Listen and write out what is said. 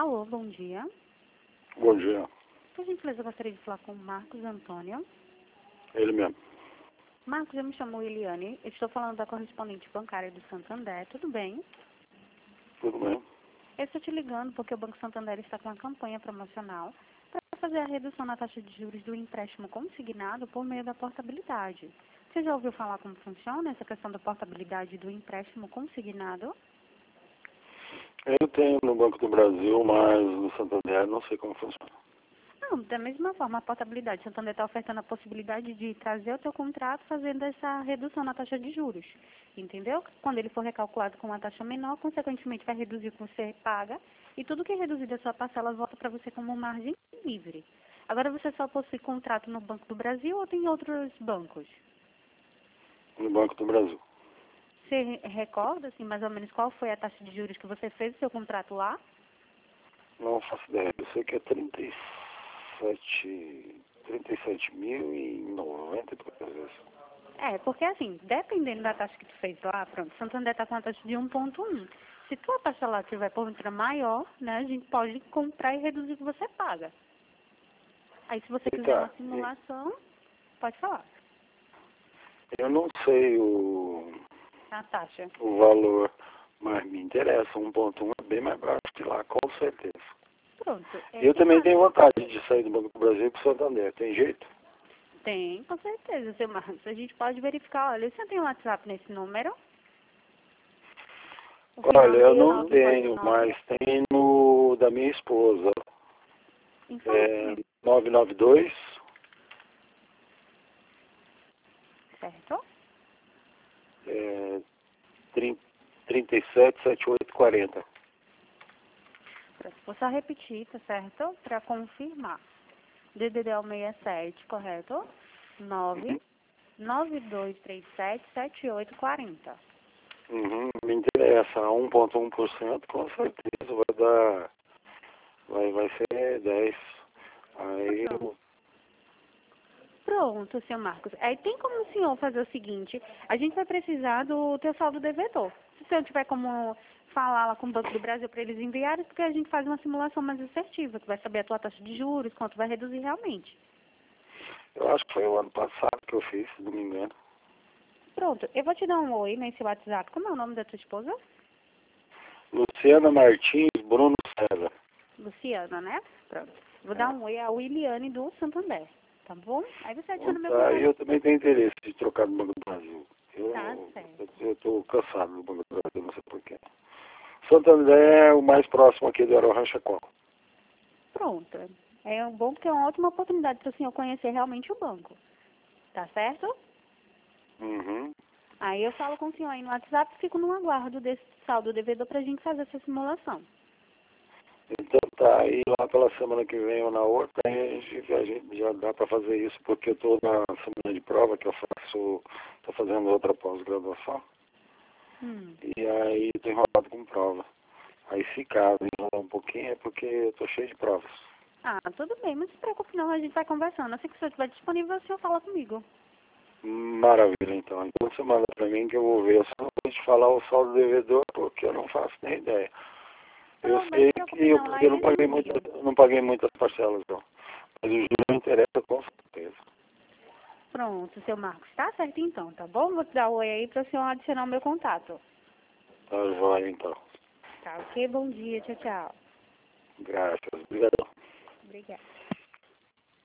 Alô, bom dia. Bom dia. Por gentileza, eu gostaria de falar com o Marcos Antônio. Ele mesmo. Marcos, eu me chamo Eliane. Eu estou falando da correspondente bancária do Santander. Tudo bem? Tudo bem? Eu estou te ligando porque o Banco Santander está com uma campanha promocional para fazer a redução na taxa de juros do empréstimo consignado por meio da portabilidade. Você já ouviu falar como funciona essa questão da portabilidade do empréstimo consignado? Eu tenho no Banco do Brasil, mas no Santander não sei como funciona. Não, da mesma forma, a portabilidade. O Santander está ofertando a possibilidade de trazer o teu contrato fazendo essa redução na taxa de juros. Entendeu? Quando ele for recalculado com uma taxa menor, consequentemente vai reduzir o que você paga e tudo que é reduzido a sua parcela volta para você como margem livre. Agora você só possui contrato no Banco do Brasil ou tem outros bancos? No Banco do Brasil. Você recorda, assim, mais ou menos qual foi a taxa de juros que você fez o seu contrato lá? Não faço ideia. Eu sei que é 37.090 e poucas vezes. Porque assim, dependendo da taxa que tu fez lá, pronto, Santander está com a taxa de 1,1. Se tua taxa lá tiver porventura maior, né, a gente pode comprar e reduzir o que você paga. Aí se você quiser uma Tá. simulação, pode falar. Eu não sei A taxa. o valor, mas me interessa. 1,1 é bem mais baixo que lá, com certeza. Pronto. Eu também tenho vontade de sair do Banco do Brasil para o Santander. Tem jeito? Tem, com certeza, seu Marcos. A gente pode verificar. Olha, você tem um WhatsApp nesse número? O final Olha, eu não tenho, 6949. mas tem no da minha esposa. Informe. 992 Certo? 377840. Pronto, vou só repetir, tá certo? Para confirmar. DDD é o 67, correto? 992377840. Me interessa. 1,1%, com certeza vai dar. Vai ser 10. Aí Pronto. Pronto, seu Marcos. Aí tem como o senhor fazer o seguinte, a gente vai precisar do teu saldo devedor. Se o senhor tiver como falar lá com o Banco do Brasil para eles enviarem, porque a gente faz uma simulação mais assertiva, que vai saber a tua taxa de juros, quanto vai reduzir realmente. eu acho que foi o ano passado que eu fiz, se não me engano. Pronto, eu vou te dar um oi nesse WhatsApp. Como é o nome da tua esposa? Luciana Martins, Bruno César. Luciana, né? Pronto. Vou dar um oi à Williane do Santander, tá bom? Aí você adiciona meu Tá, contato. eu também tenho interesse de trocar do Banco do Brasil. Tá certo. Eu tô cansado do Banco do Brasil, não sei porquê. Santander é o mais próximo aqui do Aero Chacol. Pronto. É um bom porque é uma ótima oportunidade para o senhor conhecer realmente o banco. Tá certo? Uhum. Aí eu falo com o senhor aí no WhatsApp e fico no aguardo desse saldo devedor para a gente fazer essa simulação. Então tá, aí lá pela semana que vem ou na outra, aí a gente já dá para fazer isso, porque eu tô na semana de prova que eu faço, tô fazendo outra pós-graduação, e aí tô enrolado com prova. Aí se caso enrolar um pouquinho é porque eu tô cheio de provas. Ah, tudo bem, mas não se preocupe não, a gente vai conversando. Assim que o senhor estiver disponível, o senhor fala comigo. Maravilha, então. Então você manda para mim que eu vou ver. Eu só não vou te falar o saldo devedor porque eu não faço nem ideia. Eu Não, mas não sei se que preocupe não, lá eu não eles paguei enviam. não paguei muitas parcelas, não. Mas o juro me interessa com certeza. Pronto, seu Marcos, tá certo então, tá bom? Vou te dar um oi aí para o senhor adicionar o meu contato. Tá joia, então. Tá ok? Bom dia, tchau, tchau. Graças. Obrigado. Obrigada.